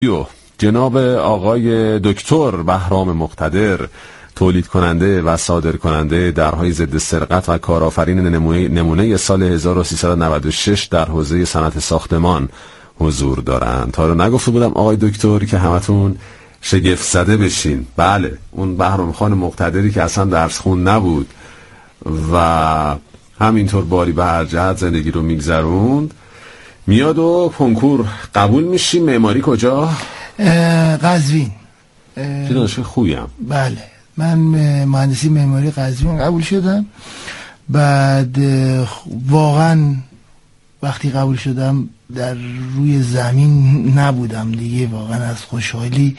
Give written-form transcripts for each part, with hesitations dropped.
جناب آقای دکتر بهرام مقتدر، تولید کننده و صادر کننده درهای ضد سرقت و کارآفرین نمونه سال 1396 در حوزه صنعت ساختمان حضور دارند. تا رو نگفته بودم آقای دکتر که همتون شگفت زده بشین. بله، اون بهرام خان مقتدری که اصلا درس خون نبود و همینطور باری به هر جهت زندگی رو میگذروند، میاد و کنکور قبول میشی. معماری کجا؟ قزوین. چه دانشگاه خوبیم. بله، من مهندسی معماری قزوین قبول شدم. بعد واقعا وقتی قبول شدم در روی زمین نبودم دیگه، واقعا از خوشحالی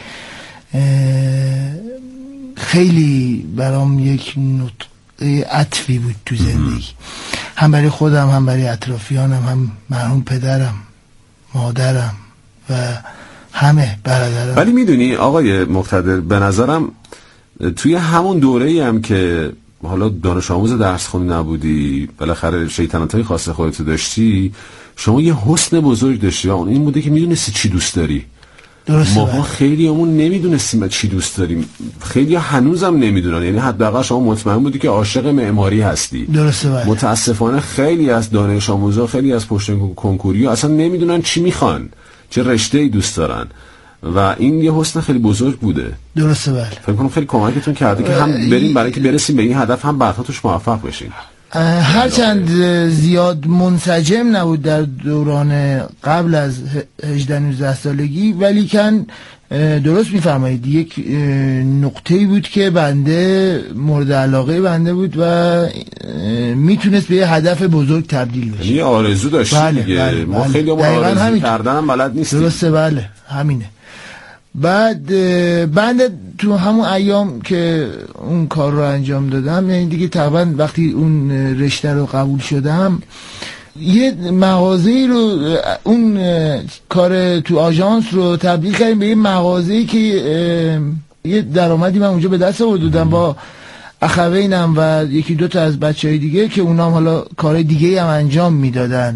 خیلی برام یک نقطه عطفی بود تو زندگی، هم برای خودم، هم برای اطرافیانم، هم مرحوم پدرم، مادرم و همه برادرم. ولی میدونی آقای مقتدر، به نظرم توی همون دوره‌ای هم که حالا دانش آموز درس خونی نبودی، بالاخره شیطنت‌های خاص خودت داشتی، شما یه حسن بزرگ داشتی و اون این بوده که میدونستی چی دوست داری. درسته. ما خیلی همون نمیدونستیم چی دوست داریم، خیلی هنوزم نمیدونن، یعنی حداقل شما مطمئن بودی که عاشق معماری هستی. درسته. متاسفانه خیلی از دانش آموزا، خیلی از پشت کنکوری اصلا نمیدونن چی میخوان، چه رشته‌ای دوست دارن و این یه حسن خیلی بزرگ بوده. درسته. بله، فکر کنم خیلی کمکتون کرده که هم بریم برای که برسیم به این هدف، هم بعدها توش موفق بشین. هرچند زیاد منسجم نبود در دوران قبل از 18-19 سالگی، ولی کن درست میفرمایید یک نقطه‌ای بود که بنده مورد علاقه بنده بود و میتونست به یه هدف بزرگ تبدیل بشه. یعنی آرزو داشتی دیگه. بله. ما خیلی آرزو کردن هم بلد نیستیم. درسته. بله، همینه. بعد بنده تو همون ایام که اون کار رو انجام دادم، یعنی دیگه تقریبا وقتی اون رشته رو قبول شدم، یه مغازه‌ای رو، اون کار تو آژانس رو تبدیل کردیم به یه مغازه‌ای که یه درآمدی من اونجا به دست آوردم با اخوینم و یکی دو تا از بچهای دیگه که اونام حالا کارهای دیگه هم انجام میدادن.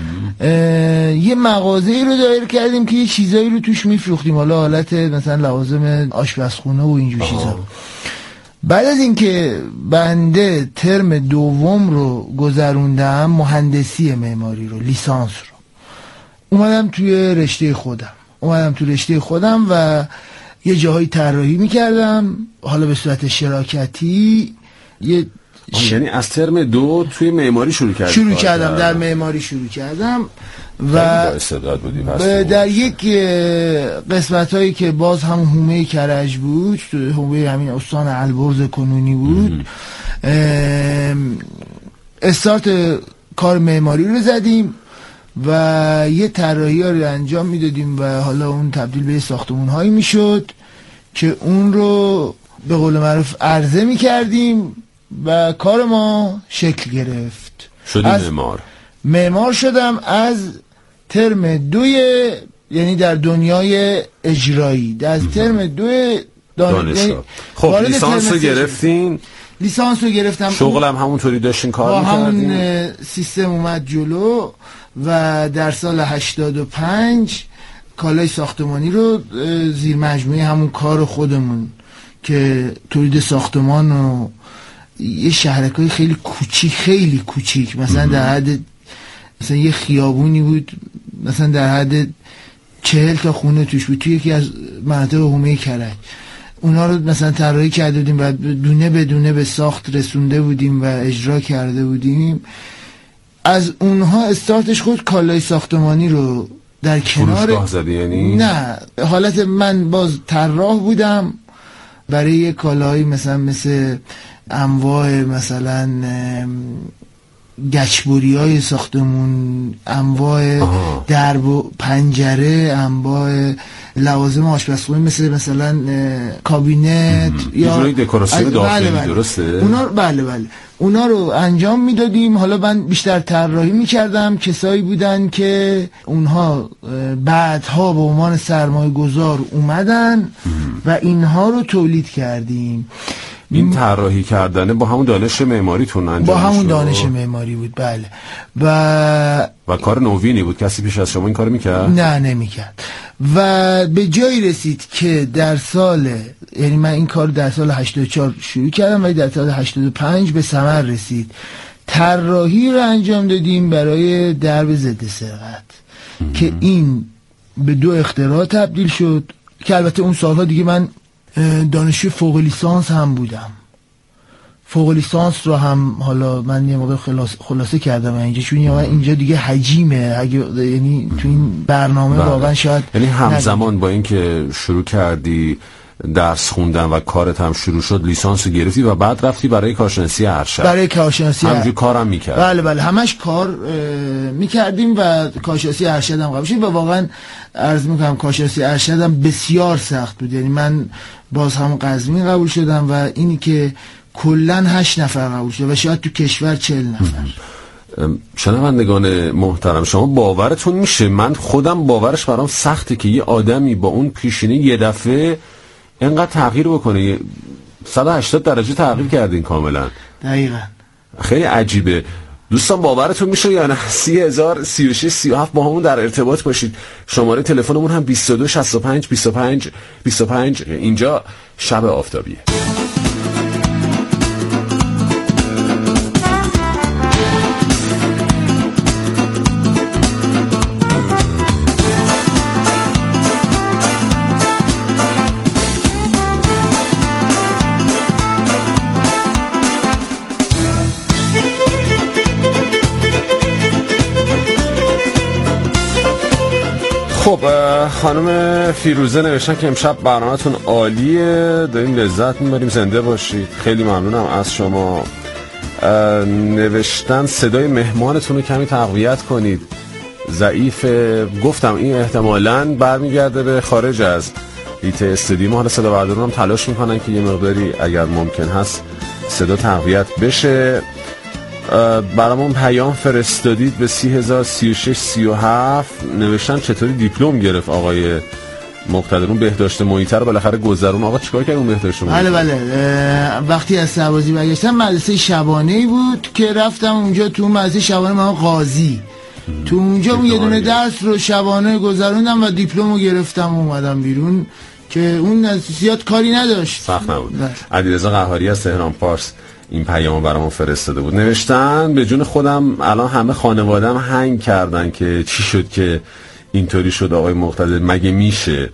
یه مغازه‌ای رو دایر کردیم که یه چیزایی رو توش میفروختیم، حالا حالت مثلا لوازم آشپزخونه و اینجور چیزا. بعد از اینکه بنده ترم دوم رو گذروندم، مهندسی معماری رو، لیسانس رو، اومدم توی رشته خودم و یه جاهایی طراحی میکردم، حالا به صورت شراکتی. یعنی از ترم 2 توی معماری شروع کردم. در معماری شروع کردم و استعداد بودی در یک قسمت هایی که باز هم حومه کرج بود، حومه همین استان البرز کنونی بود، استارت کار معماری رو زدیم و یه طراحی ها رو انجام میدادیم و حالا اون تبدیل به ساختمون هایی میشد که اون رو به قول معروف عرضه میکردیم و کار ما شکل گرفت. شدی معمار شدم از ترم 2، یعنی در دنیای اجرایی، از ترم 2 دانشگاه. خب لیسانس رو گرفتین؟ لیسانس رو گرفتم. شغلم همونطوری داشتین کار میکردین؟ همون سیستم اومد جلو و در سال 85 کالای ساختمانی رو زیر مجموعه همون کار خودمون که تولید ساختمان و یه شهرکای خیلی کوچیک مثلا در حد مثلا یه خیابونی بود مثلا در حد 40 تا خونه توش بود توی یکی از مناطق حومه کرج، اونا رو مثلا طراحی کرده بودیم و دونه به دونه به ساخت رسونده بودیم و اجرا کرده بودیم. از اونها استارتش خود کالای ساختمانی رو در کنار فروشگاه زدی؟ یعنی نه، حالت من باز طراح بودم برای کالاهای مثل انواع مثلا گچبوری های ساختمون، انواع درب و پنجره، انواع لوازم آشپزخونه مثلا کابینت یا دکوراسیون داخلی. درسته؟ بله اونا رو انجام میدادیم. حالا من بیشتر طراحی میکردم، کسایی بودن که اونها بعدها به عنوان سرمایه گذار اومدن و اینها رو تولید کردیم. این طراحی کردنه با همون دانش معماریتون انجام شد؟ با همون دانش معماری بود، بله. و کار نوینی بود؟ کسی پیش از شما این کارو میکرد؟ نه، نمیکرد. و به جایی رسید که در سال، یعنی من این کار در سال 84 شروع کردم ولی در سال 85 به ثمر رسید. طراحی رو انجام دادیم برای درب ضد سرقت که این به 2 اختراع تبدیل شد، که البته اون سالها دیگه من دانشجوی فوق لیسانس هم بودم. فوق لیسانس رو هم حالا من یه موقع خلاصه کردم اینجا، چون اینجا دیگه حجیمه، یعنی تو این برنامه واقعا شاید، یعنی همزمان با اینکه شروع کردی درس خوندن و کارت هم شروع شد، لیسانس گرفتی و بعد رفتی برای کارشناسی ارشد. برای کارشناسی همینجوری کارم میکرد. بله همش کار میکردیم و کارشناسی ارشد هم قبول شد و واقعا عرض میکنم کارشناسی ارشد هم بسیار سخت بود. یعنی من باز هم قزوین قبول شدم و اینی که کلن 8 نفر قبول شد و شاید تو کشور 40 نفر. شنوندگان محترم، شما باورتون میشه، من خودم باورش برام سخته که یه آدمی با اون پیشینه یه دفعه اینقدر تغییر بکنه. 180 درجه تغییر کردین کاملا. دقیقاً. خیلی عجیبه. دوستان باورتون میشه یا نه؟ 30,000 36 37 با همون در ارتباط باشید. شماره تلفنمون هم 22 65 25 25. اینجا شب آفتابیه. خب خانم فیروزه نوشتن که امشب برنامه‌تون عالیه، داریم لذت میبریم، زنده باشید. خیلی ممنونم از شما. نوشتن صدای مهمانتون رو کمی تقویت کنید، ضعیفه. گفتم این احتمالاً برمیگرده به خارج از ایت استودیو. حالا صدا بردارون هم تلاش میکنن که یه مقداری اگر ممکن هست صدا تقویت بشه. برامون پیام فرستادید به 30,036 37. نوشتن چطوری دیپلم گرفت آقای مقتدر؟ اون بهداشت محیط رو بالاخره گذرون. آقا چیکار کرد اون بهداشت محیط؟ بله وقتی از سربازی برگشتم مدرسه شبانه‌ای بود که رفتم اونجا. تو مدرسه شبانه من قاضی، تو اونجا اون یه دونه درس رو شبانه گذروندم و دیپلم رو گرفتم و اومدم بیرون که اون زیاد کاری نداشت، سخت نبود. علیرضا قهاری از تهران پارس این پیامو برامون فرستاده بود. نوشتن به جون خودم الان همه خانواده‌ام هنگ کردن که چی شد که اینطوری شد آقای مقتدر، مگه میشه؟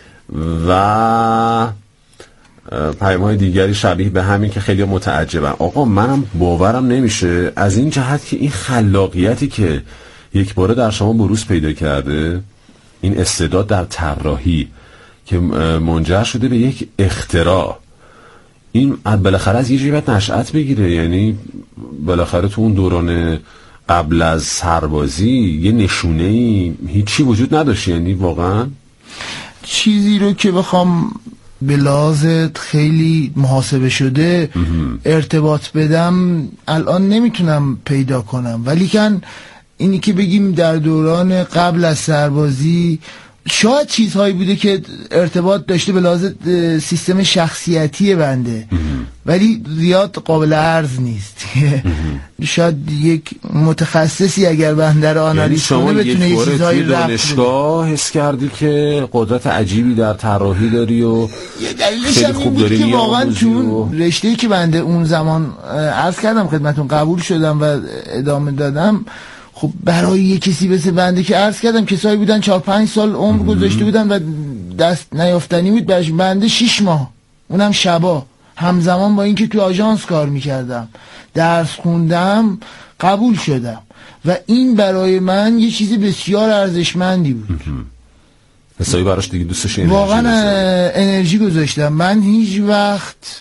و پیام‌های دیگری شبیه به همین که خیلی متعجبن. آقا منم باورم نمیشه از این جهت که این خلاقیتی که یک باره در شما بروز پیدا کرده، این استعداد در طراحی که منجر شده به یک اختراع، این بالاخره از یه جایی باید نشأت بگیره. یعنی بالاخره تو اون دوران قبل از سربازی یه نشونه‌ای هیچی وجود نداشت. یعنی واقعا چیزی رو که بخوام به لحاظ خیلی محاسبه شده ارتباط بدم الان نمیتونم پیدا کنم، ولی کن اینی که بگیم در دوران قبل از سربازی شاید چیزهایی بوده که ارتباط داشته به لحاظ سیستم شخصیتی بنده، ولی زیاد قابل عرض نیست. شاید یک متخصصی اگر بنده رو آنالیز کنه بتونه یه چیزهایی دانشگاه حس کردی که قدرت عجیبی در طراحی داری و خیلی خوب داری که واقعا تو رشته‌ای که بنده اون زمان عرض کردم خدمتون قبول شدم و ادامه دادم. خب برای یه کسی مثل بنده که عرض کردم کسایی بودن 4-5 سال عمر گذاشته بودن و دست نیافتنی بود برش، بنده 6 ماه اونم شبا همزمان با اینکه تو آژانس کار میکردم درس خوندم قبول شدم و این برای من یه چیزی بسیار ارزشمندی بود. حسابی براش دیگه دوستش واقعا انرژی گذاشتم. من هیچ وقت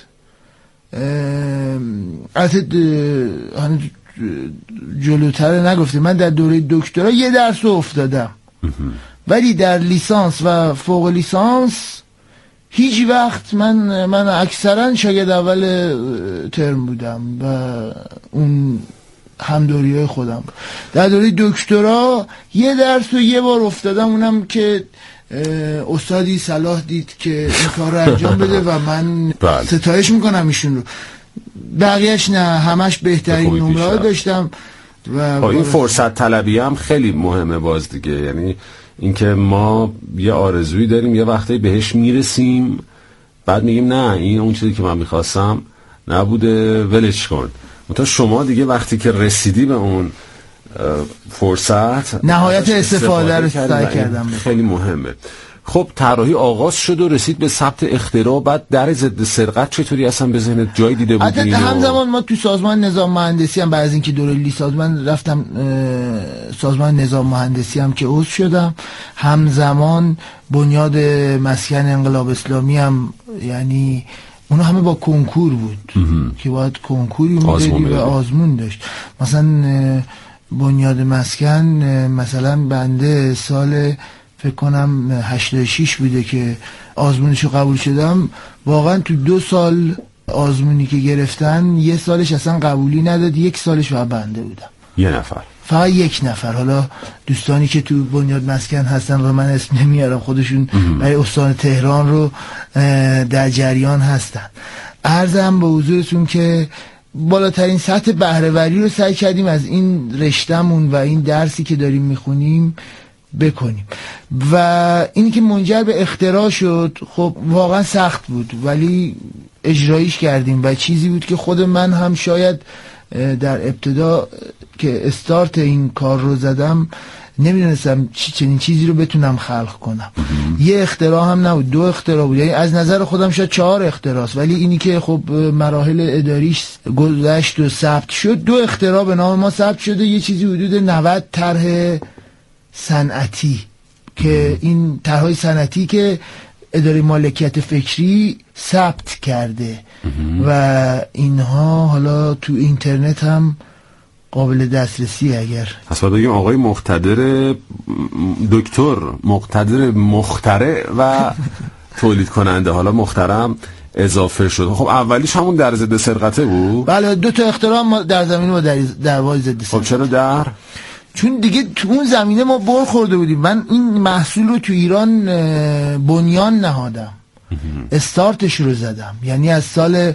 جلوتر نگفته، من در دوره دکترا یه درس افتادم ولی در لیسانس و فوق لیسانس هیچ وقت من اکثرا شاگرد اول ترم بودم و اون همدوریای خودم. در دوره دکترا یه درس رو یه بار افتادم، اونم که استادی صلاح دید که این کار رو انجام بده و من ستایش میکنم ایشون رو. بقیهش نه، همش بهترین نمره داشتم. و این فرصت طلبی هم خیلی مهمه باز دیگه. یعنی اینکه ما یه آرزویی داریم، یه وقتی بهش میرسیم بعد میگیم نه این اون چیزی که من میخواستم نبوده، ولش کن. مثلا شما دیگه وقتی که رسیدی به اون فرصت نهایت استفاده رو سعی کردم. خیلی مهمه. خب طراحی آغاز شد و رسید به ثبت اختراع، بعد در ضد سرقت چطوری اصلا به ذهنت جای دیده بودی؟ همزمان ما تو سازمان نظام مهندسی هم بعد از اینکه دوره لیسانس من رفتم سازمان نظام مهندسی هم که عضو شدم، همزمان بنیاد مسکن انقلاب اسلامی هم، یعنی اونا همه با کنکور بود که باید کنکوری میدادی و آزمون داشت. مثلا بنیاد مسکن مثلا بنده سال فکر کنم 86 بوده که آزمونشو قبول شدم، واقعا تو 2 سال آزمونی که گرفتن 1 سالش اصلا قبولی نداد، 1 سالش فقط بنده بودم. یه نفر، فقط 1 نفر. حالا دوستانی که تو بنیاد مسکن هستن و من اسم نمیارم، خودشون برای استان تهران رو در جریان هستن. عرضم به حضورتون که بالاترین سطح بهره‌وری رو سعی کردیم از این رشته‌مون و این درسی که داریم میخونیم بکنیم و اینی که منجر به اختراع شد خب واقعا سخت بود، ولی اجرایش کردیم و چیزی بود که خود من هم شاید در ابتدا که استارت این کار رو زدم نمیدونستم چنین چیزی رو بتونم خلق کنم. یه اختراع هم نبود، 2 اختراع بود، یعنی از نظر خودم شاید 4 اختراعست، ولی اینی که خب مراحل اداریش گذشت و ثبت شد، 2 اختراع به نام ما ثبت شده. یه چیزی حدود 90 طرح صنعتی که این طرح‌های صنعتی که اداره مالکیت فکری ثبت کرده و اینها حالا تو اینترنت هم قابل دسترسی. اگر اصلا بگیم آقای مقتدر، دکتر مقتدر مخترع و تولید کننده، حالا مخترم اضافه شد. خب اولیش همون در ضد سرقته بود؟ بله، 2 تا اختراع ما در زمینه ما در وای ضد سرقت. خب چرا چون دیگه تو اون زمینه ما برخورده بودیم. من این محصول رو تو ایران بنیان نهادم، استارتش رو زدم، یعنی از سال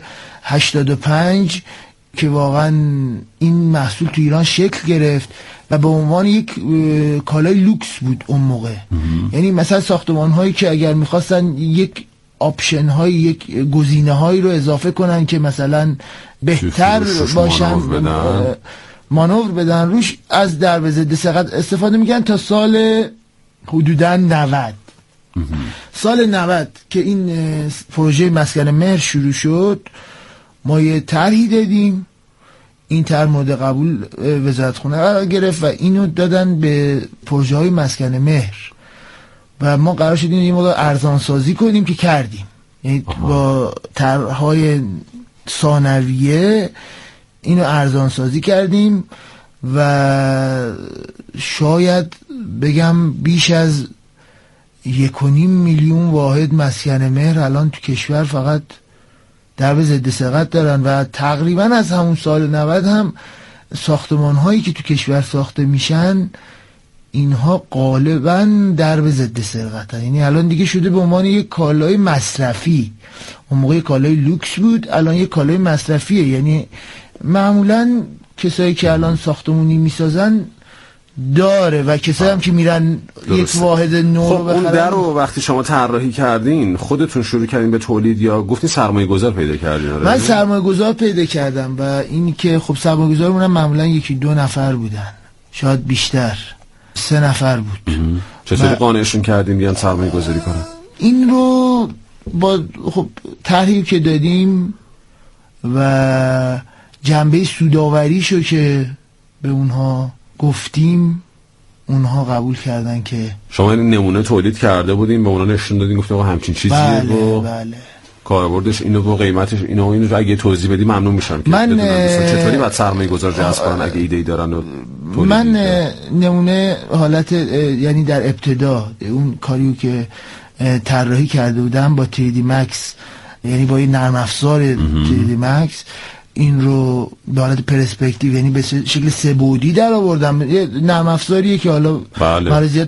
85 که واقعا این محصول تو ایران شکل گرفت و به عنوان یک کالای لوکس بود اون موقع. یعنی مثلا ساختمان هایی که اگر میخواستن یک آپشن های، یک گزینه هایی رو اضافه کنن که مثلا بهتر باشن، مانور بدن روش، از در ضد سرقت استفاده میکنن تا سال حدوداً 90. سال 90 که این پروژه مسکن مهر شروع شد، ما یه طرحی دادیم، این طرح مورد قبول وزارتخونه قرار گرفت و اینو دادن به پروژه های مسکن مهر و ما قرار شدیم این موقع ارزان سازی کنیم که کردیم. یعنی با طرح‌های ثانویه اینو ارزان سازی کردیم و شاید بگم بیش از 1.5 میلیون واحد مسکن مهر الان تو کشور فقط در ضد سرقت دارن و تقریبا از همون سال 90 هم ساختمان هایی که تو کشور ساخته میشن اینها غالبا در ضد سرقت هست. یعنی الان دیگه شده به عنوان یک کالای مصرفی. اون موقع کالای لوکس بود، الان یک کالای مصرفیه. یعنی معمولا کسایی که الان ساختمونی میسازن داره و کسایی هم که میرن یک واحد نو خب اون در رو وقتی شما طراحی کردین خودتون شروع کردین به تولید یا گفتین سرمایه گذار پیدا کردین؟ من سرمایه گذار پیدا کردم و این که خب سرمایه گذارمون هم معمولا 1-2 نفر بودن، شاید بیشتر 3 نفر بود. چطوری قانعشون کردین بیان سرمایه گذاری کنن؟ این رو با خب طرحی که دادیم و جنبه سوداوریشو که به اونها گفتیم، اونها قبول کردن که شما این نمونه تولید کرده بودین، به اونها نشون دادین، گفتین آقا همچین چیزیه. بله. کاربردش اینو و قیمتش اینو رو اگه توضیح بدی ممنون میشم که من چطوری باید سرمایه گذار جذب کنن اگه ایده ای دارن و من نمونه حالت یعنی در ابتدا اون کاریو که طراحی کرده بودم با 3D Max، یعنی با این نرم افزار 3D Max، این رو به حالت پرسپکتیو یعنی به شکل 3 بعدی در آوردم. یه نرم افزاریه که حالا مرزیت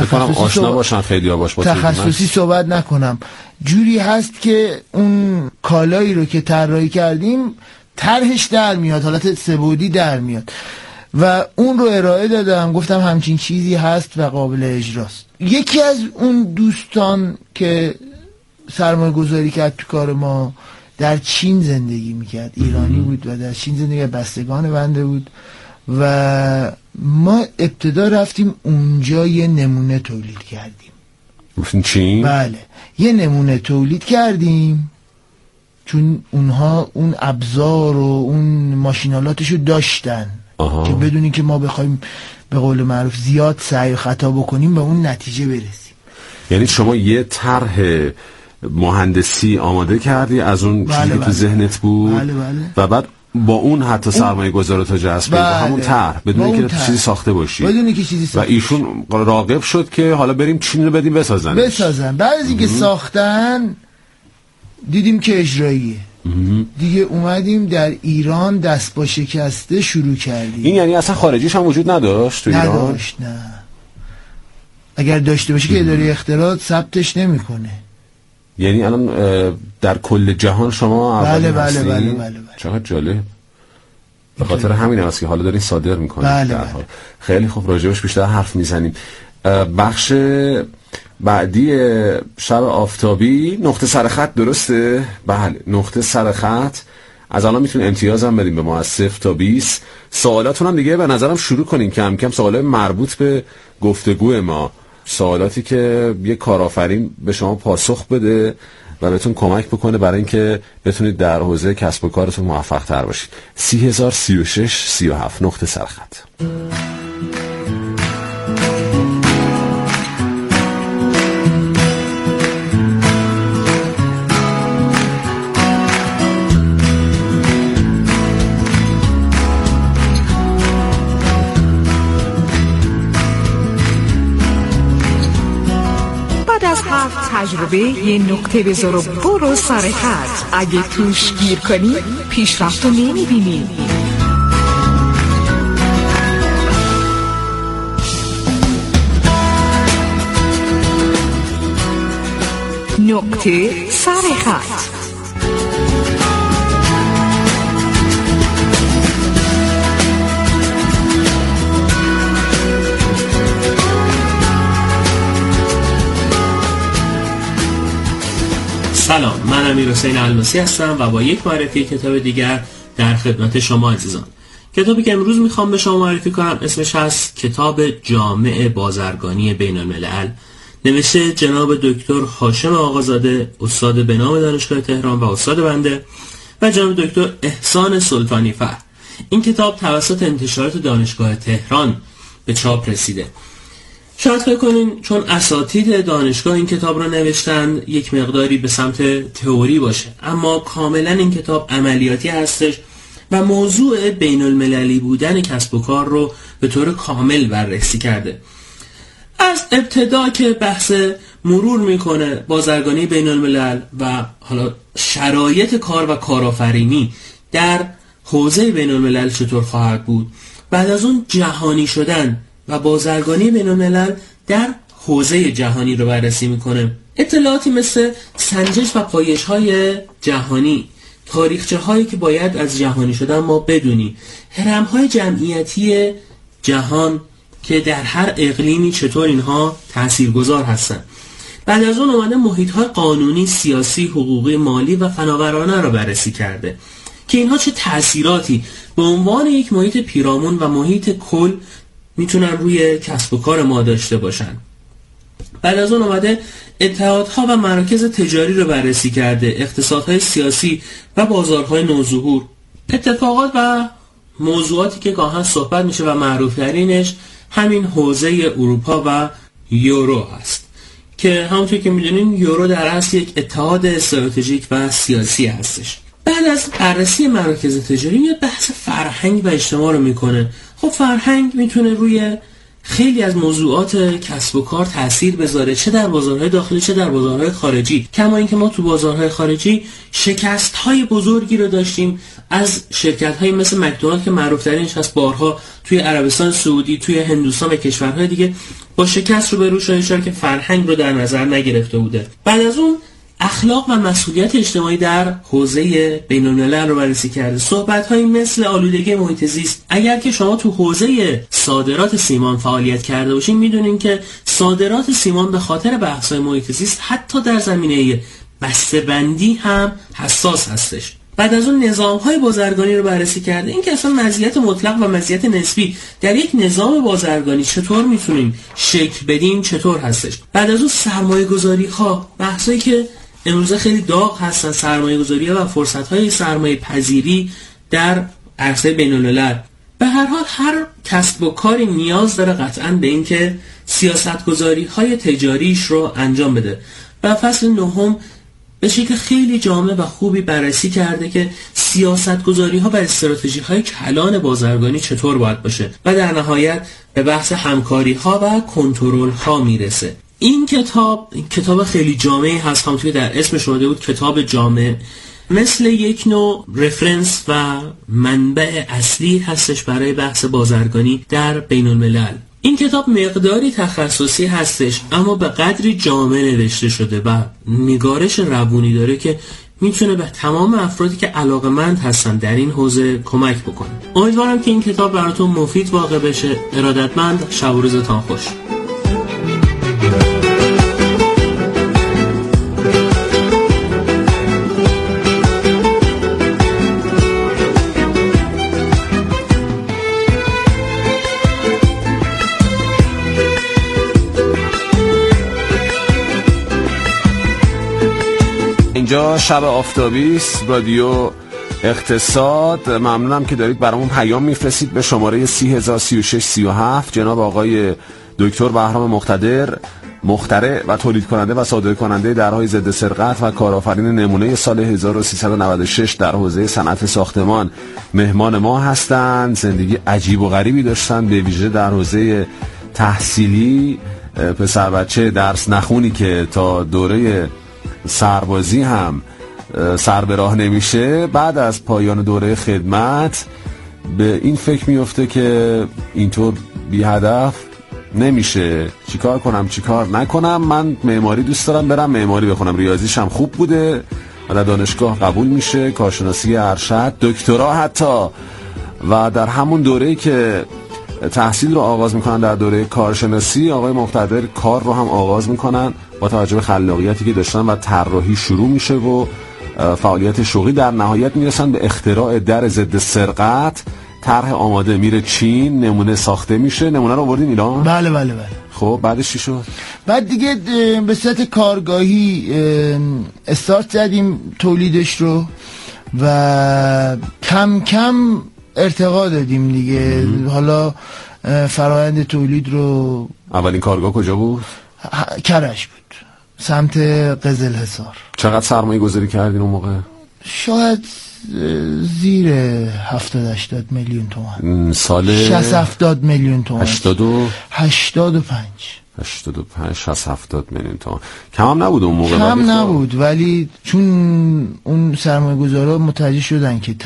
تخصصی صحبت نکنم، جوری هست که اون کالایی رو که طراحی کردیم طرحش در میاد، حالت 3 بعدی در میاد و اون رو ارائه دادم، گفتم همچین چیزی هست و قابل اجراست. یکی از اون دوستان که سرمایه گذاری کرد تو کار ما در چین زندگی میکرد، ایرانی بود و در چین زندگی، بستگان بنده بود و ما ابتدا رفتیم اونجا یه نمونه تولید کردیم. چین؟ بله، یه نمونه تولید کردیم چون اونها اون ابزار و اون ماشینالاتشو داشتن که بدونی که ما بخوایم به قول معروف زیاد سعی و خطا بکنیم به اون نتیجه برسیم. یعنی شما یه طرح مهندسی آماده کردی از اون چیزی که تو ذهنت بود؟ بله. و بعد با اون حتی سرمایه گذار تو جذب کردی با همون طرح، بدون که چیزی ساخته باشی، و ایشون راغب شد که حالا بریم چین رو بدیم بسازن. بعد از اینکه ساختن دیدیم که اجراییه، دیگه اومدیم در ایران دست با شکسته شروع کردیم. این یعنی اصلا خارجیش هم وجود نداشت تو ایران؟ نداشت، نه. اگر داشته باشه که اداره اختراع ثبتش نمیکنه. یعنی الان در کل جهان شما بله. چقدر جالب. به خاطر همین است که حالا دارین صادر میکنید. بله. خیلی خوب، راجبش بیشتر حرف میزنیم. بخش بعدی شب آفتابی نقطه سرخط، درسته؟ بله، نقطه سرخط. از الان میتونید امتیاز هم بدیم به ما از 0 تا 20. سوالاتون هم دیگه به نظرم شروع کنیم کم کم، سوالات مربوط به گفتگو ما، سوالاتی که یه کارآفرین به شما پاسخ بده و بهتون کمک بکنه برای اینکه بتونید در حوزه کسب و کارتون موفق تر باشید. 30,036 37 نقطه سرخط. تجربه یه نقطه بذار و برو سر خط. اگه توش گیر کنی پیشرفت رو نمیبینی. نقطه سر خط. سلام، من امیرحسین الماسی هستم و با یک معرفی کتاب دیگر در خدمت شما عزیزان. کتابی که امروز میخوام به شما معرفی کنم اسمش هست کتاب جامع بازرگانی بین الملل، نوشته جناب دکتر هاشم آقازاده، استاد به نام دانشگاه تهران و استاد بنده، و جناب دکتر احسان سلطانی فر. این کتاب توسط انتشارات دانشگاه تهران به چاپ رسیده. شاید فکر کنین چون اساتید دانشگاه این کتاب رو نوشتن یک مقداری به سمت تئوری باشه، اما کاملا این کتاب عملیاتی هستش و موضوع بین المللی بودن کسب و کار رو به طور کامل بررسی کرده. از ابتدا که بحث مرور میکنه بازرگانی بین الملل و حالا شرایط کار و کارآفرینی در حوزه بین الملل چطور خواهد بود، بعد از اون جهانی شدن و بازرگانی بین الملل در حوزه جهانی رو بررسی میکنه. اطلاعاتی مثل سنجش و پایش های جهانی، تاریخچه هایی که باید از جهانی شدن ما بدونیم، هرم های جمعیتی جهان که در هر اقلیمی چطور اینها تاثیرگذار هستن. بعد از اون اومده محیط های قانونی، سیاسی، حقوقی، مالی و فناورانه رو بررسی کرده که اینها چه تأثیراتی به عنوان یک محیط پیرامون و محیط کل میتونن روی کسب و کار ما داشته باشن. بعد از اون اومده اتحادها و مراکز تجاری رو بررسی کرده، اقتصادهای سیاسی و بازارهای نوظهور، اتفاقات و موضوعاتی که گاهن صحبت میشه و معروفترینش همین حوزه اروپا و یورو هست که همونطور که میدونین یورو در اصل یک اتحاد استراتژیک و سیاسی هستش. بعد از بررسی مراکز تجاری میاد بحث فرهنگ و اجتماع رو میکنه. خب فرهنگ میتونه روی خیلی از موضوعات کسب و کار تأثیر بذاره، چه در بازارهای داخلی چه در بازارهای خارجی. کما اینکه ما تو بازارهای خارجی شکست‌های بزرگی رو داشتیم از شرکت‌های مثل مکدونالد که معروف‌ترینش هست، بارها توی عربستان سعودی، توی هندوستان و کشورهای دیگه با شکست رو به رو شده که فرهنگ رو در نظر نگرفته بوده. بعد از اون اخلاق و مسئولیت اجتماعی در حوزه بین‌الملل رو بررسی کرده. صحبت‌هایی مثل آلودگی محیط زیست. اگر که شما تو حوزه صادرات سیمان فعالیت کرده باشین میدونین که صادرات سیمان به خاطر بحث‌های محیط زیست حتی در زمینه بسته‌بندی هم حساس هستش. بعد از اون نظام‌های بازرگانی رو بررسی کرده، این که اصلا مزیت مطلق و مزیت نسبی در یک نظام بازرگانی چطور میتونیم شکل بدیم چطور هستش. بعد از اون سرمایه‌گذاری‌ها، بحثایی که امروزه خیلی داغ هستن، سرمایه‌گذاری‌ها و فرصت‌های سرمایه‌پذیری در عرصه بین‌الملل. به هر حال هر کسب و کاری نیاز داره قطعاً به این که سیاست‌گذاری‌های تجاریش رو انجام بده. و فصل نهم به شکل خیلی جامع و خوبی بررسی کرده که سیاست‌گذاری‌ها و استراتژی‌های کلان بازرگانی چطور باید باشه و در نهایت به بحث همکاری‌ها و کنترل‌ها میرسه. این کتاب خیلی جامعی هست، همونطور که در اسمش اومده بود کتاب جامع، مثل یک نوع رفرنس و منبع اصلی هستش برای بحث بازرگانی در بین الملل. این کتاب مقداری تخصصی هستش اما به قدری جامع نوشته شده و نگارش روونی داره که میتونه به تمام افرادی که علاقه‌مند هستن در این حوزه کمک بکنه. امیدوارم که این کتاب براتون مفید واقع بشه. ارادتمند، شب و روزتان خوش. اینجا شب آفتابی است، رادیو اقتصاد. ممنونم که دارید برامون پیام میفرستید به شماره 303637. جناب آقای دکتر بهرام مقتدر، مخترع و تولید کننده و صادر کننده درهای ضد سرقت و کارآفرین نمونه سال 1396 در حوزه صنعت ساختمان مهمان ما هستند. زندگی عجیب و غریبی داشتن، به ویژه در حوزه تحصیلی. پسر بچه درس نخونی که تا دوره سربازی هم سر به راه نمیشه، بعد از پایان دوره خدمت به این فکر میفته که اینطور بی هدف نمیشه، چیکار کنم چیکار نکنم. من معماری دوست دارم برم معماری بخونم، ریاضیش هم خوب بوده و در دانشگاه قبول میشه، کارشناسی ارشد، دکترا حتی. و در همون دوره‌ای که تحصیل رو آغاز میکنن، در دوره کارشناسی، آقای مقتدر کار رو هم آغاز میکنن با توجه به خلاقیتی که داشتن و طراحی شروع میشه و فعالیت شغلی. در نهایت میرسن به اختراع در ضد سرقت. طرح آماده میره چین، نمونه ساخته میشه. نمونه رو آوردین ایران؟ بله. خب بعدش چی شد؟ بعد دیگه به صورت کارگاهی استارت زدیم تولیدش رو و کم کم ارتقا دادیم دیگه. حالا فرآیند تولید رو، اولین کارگاه کجا بود؟ کرج بود، سمت قزلحصار. چقدر سرمایه گذاری کردین اون موقع؟ شاید زیر 70-80 میلیون تومان. سال 60-70 میلیون تومان. 85 60-70 میلیون تومان. کم هم نبود اون موقع. کم نبود، ولی چون اون سرمایه‌گذارا متوجه شدن که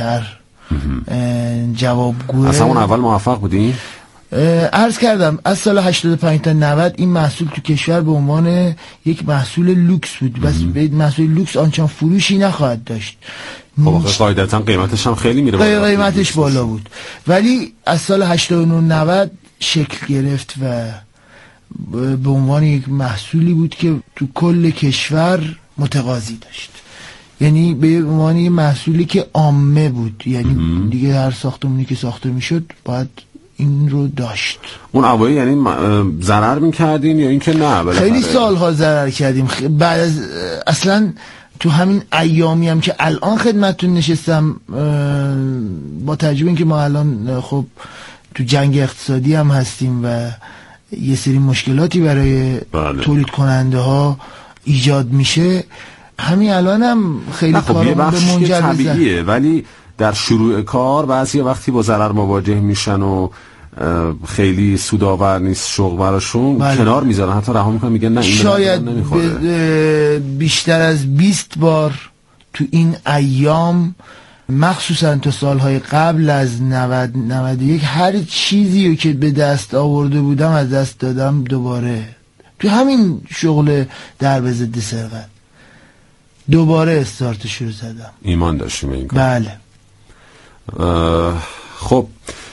جوابگوه. از همون اول موفق بودین؟ عرض کردم از سال 85 تا 90 این محصول تو کشور به عنوان یک محصول لوکس بود. بس به محصول لوکس آنچنان فروشی نخواهد داشت. خب قاعدتا قیمتش هم خیلی میره بالا. قیمتش بالا بود، ولی از سال 89-90 شکل گرفت و به عنوان یک محصولی بود که تو کل کشور متقاضی داشت. یعنی به عنوان یک محصولی که عامه بود، یعنی دیگه هر ساختمونی که ساخته میشد باید این رو داشت. اون اوایل یعنی ضرر میکردین یا اینکه نه؟ خیلی سالها ضرر کردیم. بعد از اصلا تو همین ایامی هم که الان خدمتتون نشستم، با توجه به اینکه ما الان خب تو جنگ اقتصادی هم هستیم و یه سری مشکلاتی برای تولید کننده ها ایجاد میشه، همین الان هم خیلی کارا به منجر طبیعیه، ولی در شروع کار بعضی وقتی با ضرر مواجه میشن و خیلی سودآور نیست شغل براشون، کنار میذارن، حتی رها میکنن، میگن نه این شاید بیشتر از 20 بار تو این ایام، مخصوصا تا سالهای قبل از 91 هر چیزی که به دست آورده بودم از دست دادم. دوباره تو همین شغل درب ضد سرقت دوباره استارتش رو زدم. ایمان داشتیم این کار. بله. خب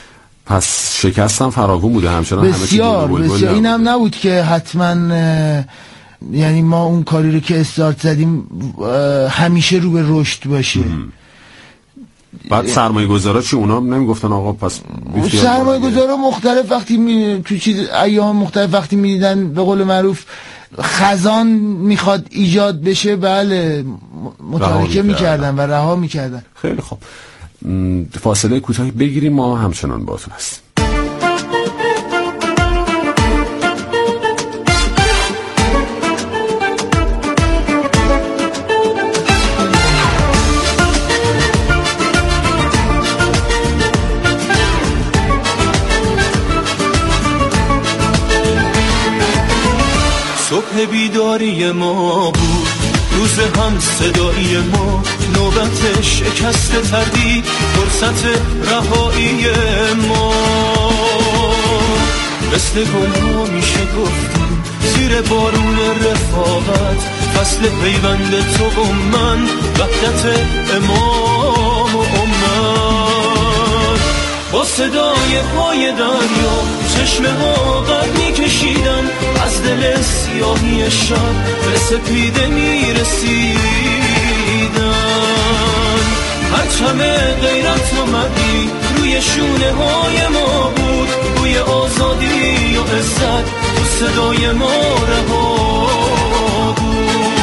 پس شکستم فراوون بوده همچنان. بسیار بسیار. اینم نبود که حتما یعنی ما اون کاری رو که استارت زدیم همیشه رو به رشد باشه. بعد سرمایه گذارا چی؟ اونا نمیگفتن آقا پس سرمایه گذارا مختلف وقتی تو چیز ایام مختلف وقتی میدیدن به قول معروف خزان میخواد ایجاد بشه، بله متارکه میکردن و رها میکردن. خیلی خوب، فاصله کوتاهی بگیریم، ما همچنان باهاتون هستیم. صبح بیداری ما بود، روز هم صدایی ما، نوبت شکست تردید، فرصت رهایی ما. مثل گل‌ها میشه گفتیم زیر بارون رفاقت، فصل پیوند تو و من، وحدت امام و امت. با صدای پای دریا چشمه ها قد میکشیدن، از دل سیاهی شب به سپیده میرسیدن. پرچم غیرت آمدی روی شونه های ما بود، روی آزادی و عزت تو صدای ما رها بود.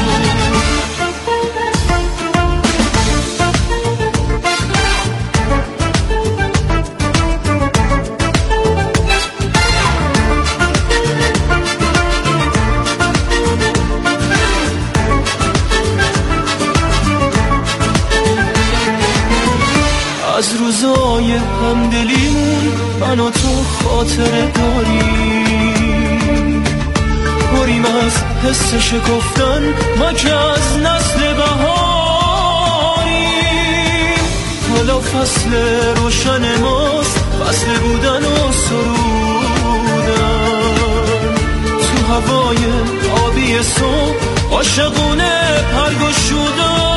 از روزای همدلیمون من و تو خاطره داریم، پریم از حس شکفتن ما که از نسل بهاریم. حالا فصل روشن ماست، فصل بودن و سرودن، تو هوای آبی صبح عاشقونه پرگشودن.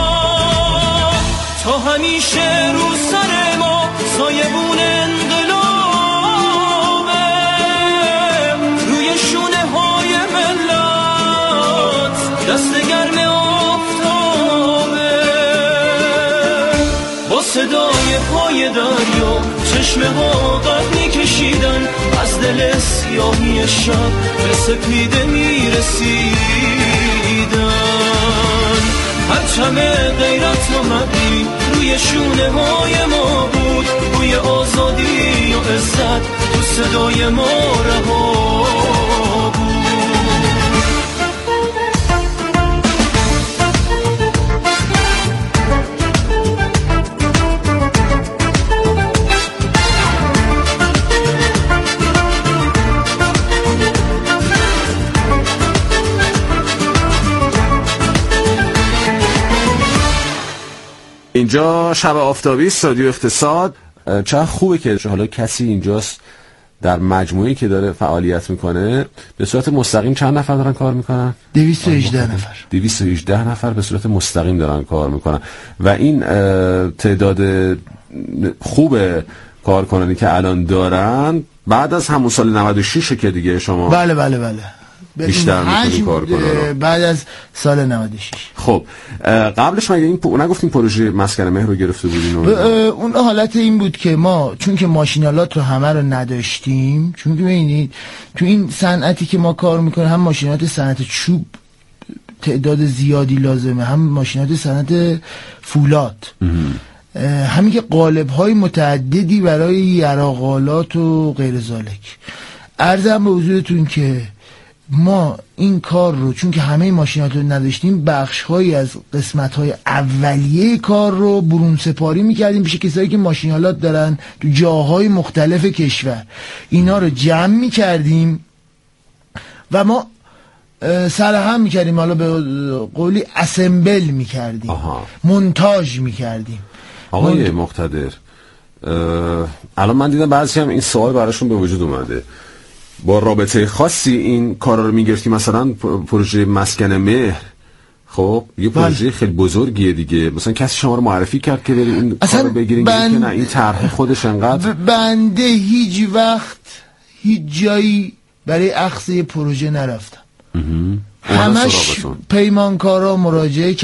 تا همیشه رو سر ما سایبون انقلابه، روی شونه های ملت دست گرم آفتابه. با صدای پای دریا چشمه ها قد میکشیدن، از دل سیاهی شب به سپیده میرسیدن. پرچم غیرت آمدی روی شونه های ما بود، روی آزادی و عزت تو صدای ما رها بود. اینجا شب آفتابی رادیو اقتصاد. چقدر خوبه که حالا کسی اینجاست در مجموعه‌ای که داره فعالیت میکنه به صورت مستقیم. چند نفر دارن کار میکنن؟ 218 نفر. 218 نفر به صورت مستقیم دارن کار میکنن و این تعداد خوب کارکنانی که الان دارن بعد از همون سال 96 که دیگه شما بله بیشتر میکنی کار کنن بعد از سال 96. خب قبلش مگه این نگفتیم پروژه مسکن مهر رو گرفته بودین؟ اون حالت این بود که ما چون که ماشینالات رو همه رو نداشتیم، چون که ببینید تو این صنعتی که ما کار میکنیم هم ماشینات صنعت چوب تعداد زیادی لازمه، هم ماشینات صنعت فولاد، همین که قالب‌های متعددی برای یراقالات و غیر ذالک. عرضم به حضورتون که ما این کار رو چون که همه ماشینات رو نداشتیم، بخش‌هایی از قسمت‌های اولیه کار رو برون سپاری می‌کردیم پیش کسایی که ماشینالات دارن تو جاهای مختلف کشور. اینا رو جمع می‌کردیم و ما سرهم می‌کردیم، حالا به قولی اسمبل می‌کردیم، مونتاژ می‌کردیم. آقای مقتدر، الان من دیدم بعضی هم این سوال براشون به وجود اومده، با رابطه خاصی این کارا رو میگرفتی؟ مثلا پروژه مسکن مهر خب یه پروژه خیلی بزرگیه دیگه، مثلا کسی شما رو معرفی کرد که برید این کارو بگیرین که نه این طرح خودش انقدر؟ بنده هیچ وقت هیچ جایی برای اخذ پروژه نرفتم، همش پیمانکارا مراجعه